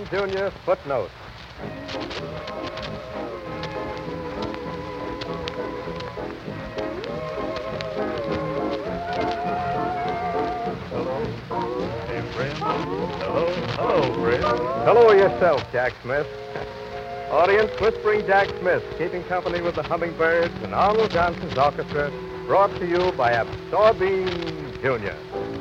Bean Jr. footnote. Hey, friend. Hello, friend. Hello yourself, Jack Smith. Audience, Whispering Jack Smith, keeping company with the Hummingbirds and Arnold Johnson's orchestra, brought to you by Absorbine Jr.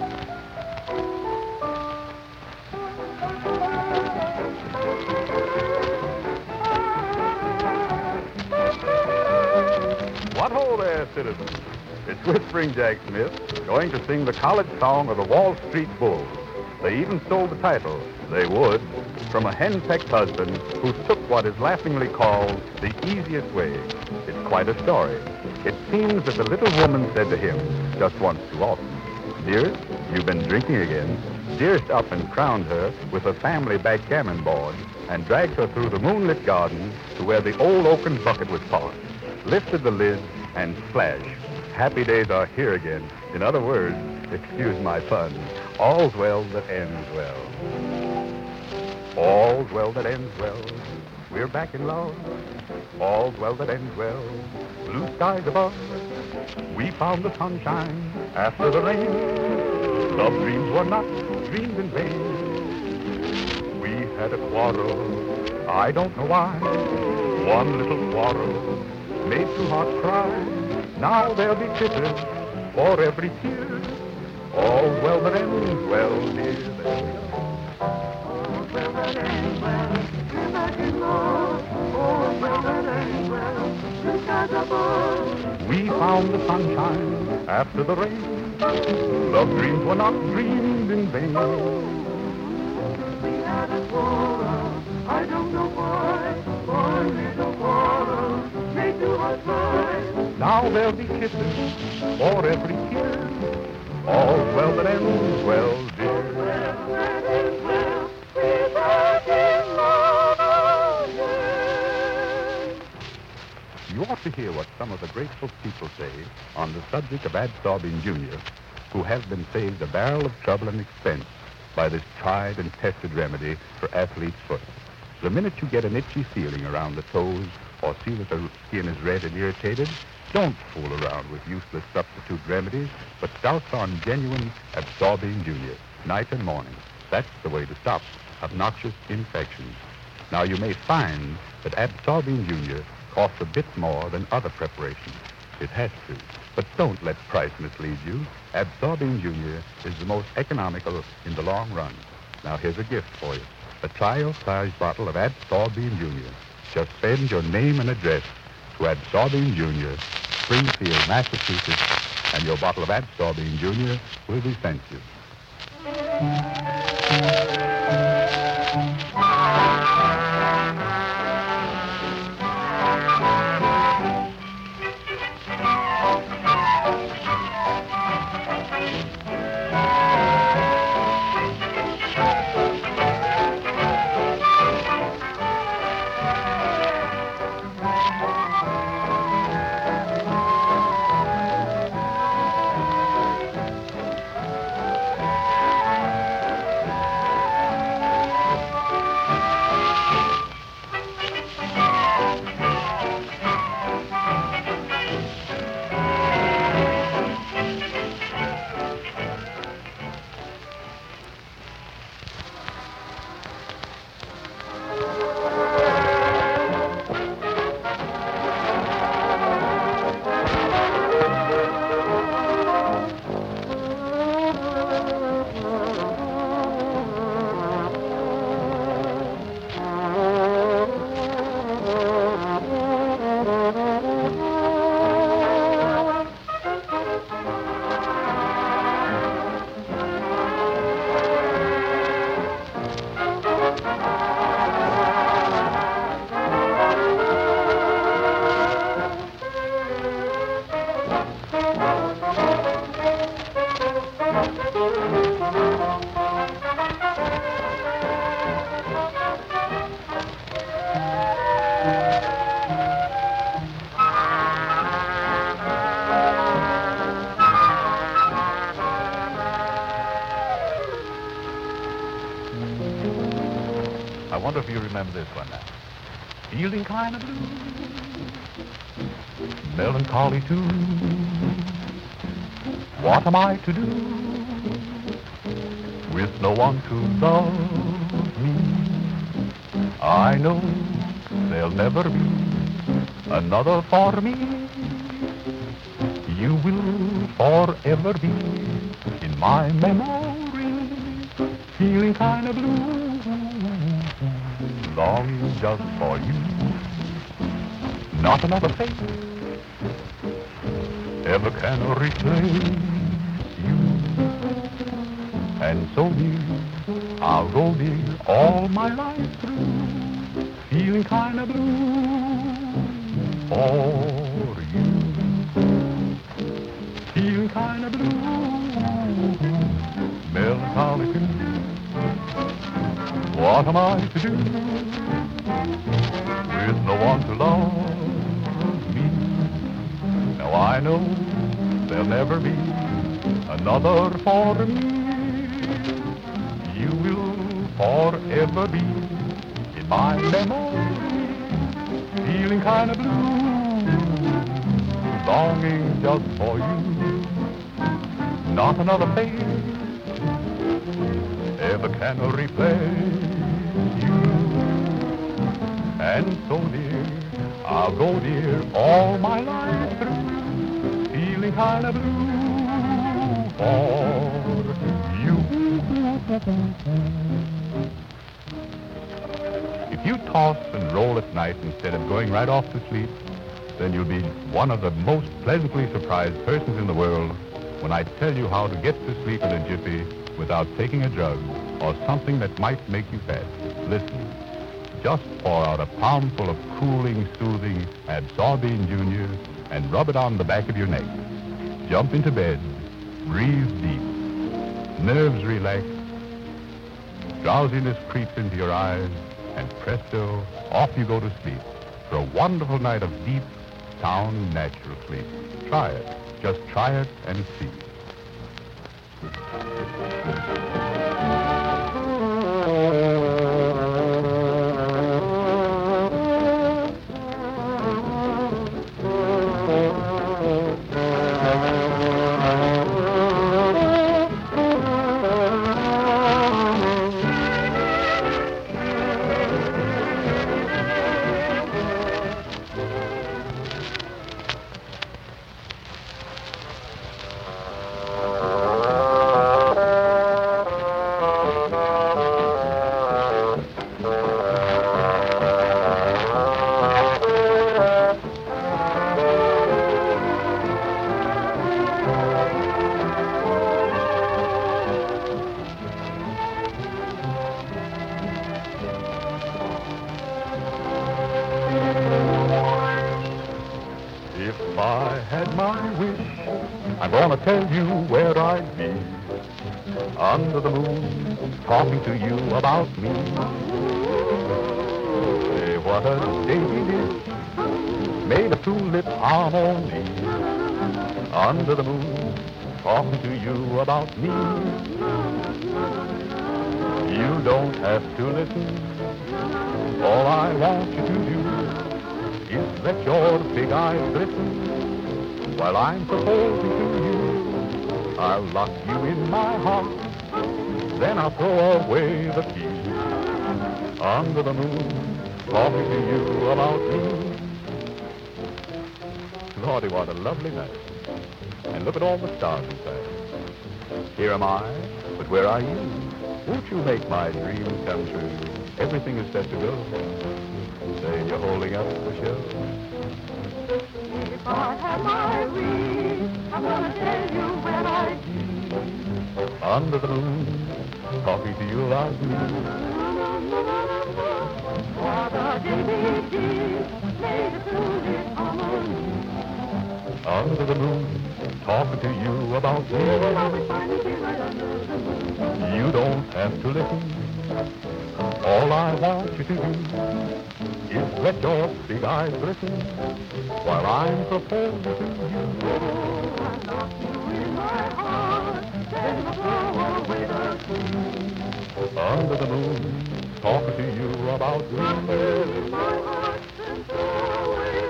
What ho there, citizens. It's Whispering Jack Smith, going to sing the college song of the Wall Street Bulls. They even stole the title, they would, from a henpecked husband who took what is laughingly called the easiest way. It's quite a story. It seems that the little woman said to him, just once too often, "Dearest, you've been drinking again." Dearest up and crowned her with a family backgammon board and dragged her through the moonlit garden to where the old oaken bucket was polished, lifted the lid, and splash. Happy days are here again. In other words, excuse my pun, all's well that ends well. All's well that ends well. We're back in love. All's well that ends well. Blue skies above. We found the sunshine after the rain. Love dreams were not dreamed in vain. We had a quarrel, I don't know why. One little quarrel made two hearts cry. Now there'll be kisses for every tear. All's well that ends well, dear. All's well that ends well. We're back in love. All's well that ends well. Blue skies above. We found the sunshine after the rain. Love dreams were not dreamed in vain. We had a quarrel, I don't know why. One little quarrel made two hearts cry. Now there'll be kisses for every tear. All's well that ends well, dear. All's well that ends well. We're back in love again. You ought to hear what some of the grateful people say on the subject of Absorbine Jr., who has been saved a barrel of trouble and expense by this tried and tested remedy for athlete's foot. The minute you get an itchy feeling around the toes or see that the skin is red and irritated, don't fool around with useless substitute remedies, but douse on genuine Absorbine Jr. night and morning. That's the way to stop obnoxious infections. Now, you may find that Absorbine Jr. costs a bit more than other preparations. It has to. But don't let price mislead you. Absorbine Jr. is the most economical in the long run. Now, here's a gift for you. A trial-sized bottle of Absorbine Jr. Just send your name and address to Absorbine Jr., Springfield, Massachusetts, and your bottle of Absorbine Jr. will be sent you. wonder if you remember this one now. Feeling kind of blue, melancholy too. What am I to do with no one to love me? I know there'll never be another for me. You will forever be in my memory, feeling kind of blue, longing just for you. Not another face ever can replace you. And so dear, I'll go dear all my life through, feeling kind of blue for you. Feeling kind of blue, melancholy too. What am I to do with no one to love me? Now I know there'll never be another for me. You will forever be in my memory, feeling kind of blue, longing just for you. Not another face ever can replace you. And so dear, I'll go dear all my life through, feeling kind of blue for you. If you toss and roll at night instead of going right off to sleep, then you'll be one of the most pleasantly surprised persons in the world when I tell you how to get to sleep in a jiffy without taking a drug or something that might make you fat. Listen, just pour out a palmful of cooling, soothing Absorbine Junior and rub it on the back of your neck. Jump into bed, breathe deep, nerves relax, drowsiness creeps into your eyes, and presto, off you go to sleep for a wonderful night of deep, sound, natural sleep. Try it. Just try it and see. If I had my wish, I'm gonna tell you where I'd be. Under the moon, talking to you about me. Say what a day it is, made of tulip harmony. Under the moon, talking to you about me. You don't have to listen. All I want you to do is let your big eyes glisten while I'm proposing to you. I'll lock you in my heart, then I'll throw away the key. Under the moon, talking to you about me. Lordy, what a lovely night. And look at all the stars inside. Here am I, but where are you? Won't you make my dreams come true? Everything is set to go. Say you're holding up the show. If I had my wish, I'm gonna tell you where I'd be. Under the moon, talking to you about me. What a DVD made of tulip harmony. Under the moon, talking to you about me. You don't have to listen. All I want you to do is let your big eyes glisten while I'm proposing to you. I lock you in my heart, then I'll throw away the key. Under the moon, talking to you about out winter. My heart since always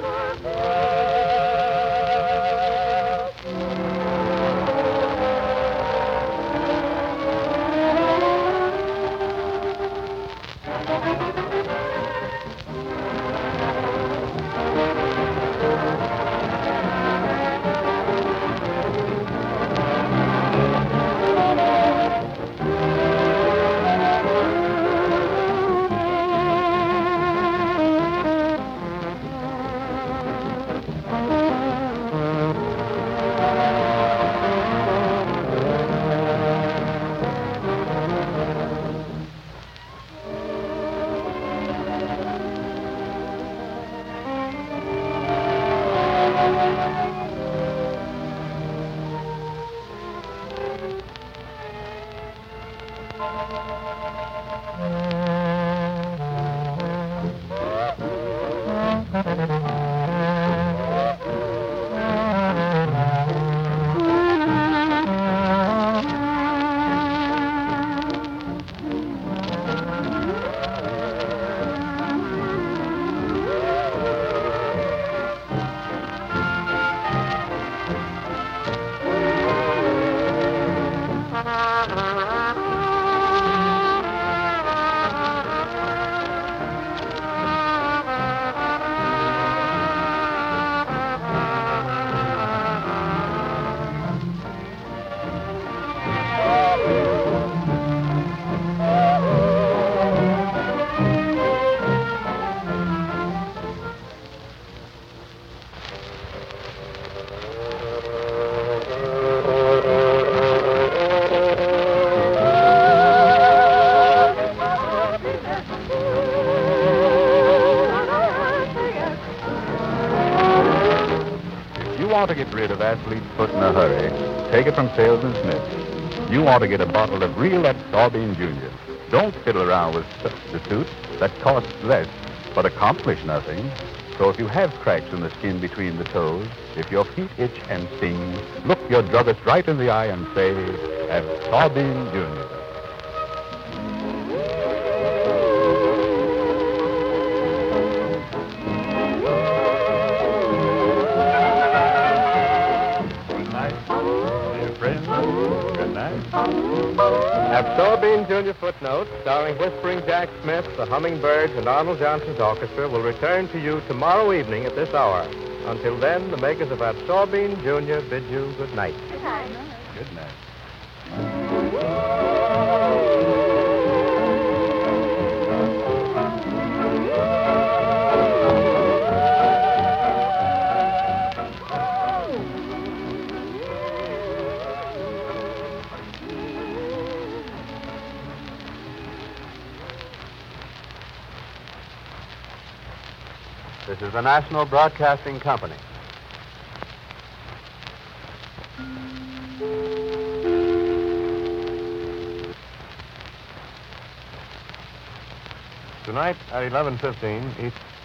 You want to get rid of athlete's foot in a hurry, take it from Salesman Smith. You want to get a bottle of real Absorbine Junior. Don't fiddle around with substitutes that cost less but accomplish nothing. So if you have cracks in the skin between the toes, if your feet itch and sting, look your druggist right in the eye and say, Absorbine Junior. Absorbine Junior Footnotes, starring Whispering Jack Smith, the Hummingbirds, and Arnold Johnson's orchestra, will return to you tomorrow evening at this hour. Until then, the makers of Absorbine Junior bid you good night. Good night. Good night. This is the National Broadcasting Company. Tonight at 11:15, East